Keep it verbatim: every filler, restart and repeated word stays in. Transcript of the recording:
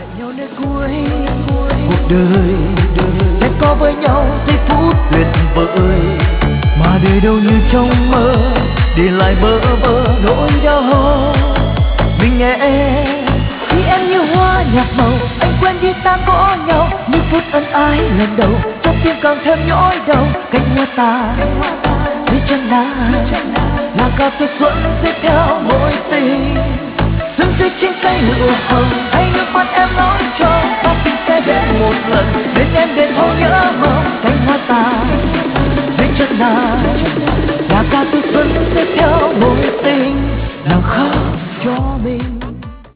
hẹn nhau nơi cuối cuộc đời, sẽ có với nhau giây phút tuyệt vời, mà đời đâu như trong mơ, để lại bơ vơ nỗi đau. Mình nghe em khi em như hoa nhạt màu, anh quên đi ta có nhau, những phút ân ái lần đầu, trong tim càng thêm nhói đau. Cánh hoa ta dưới chân nàng là cà phê xuân xếp theo mối tình, sương rơi trên cây lụa hồng, hay nước mắt em nói cho ta tình sẽ đến một lần, bên em đền thâu nhớ mong. Cánh hoa ta dưới chân nàng là cà phê xuân xếp theo mối tình, nàng khóc cho mình.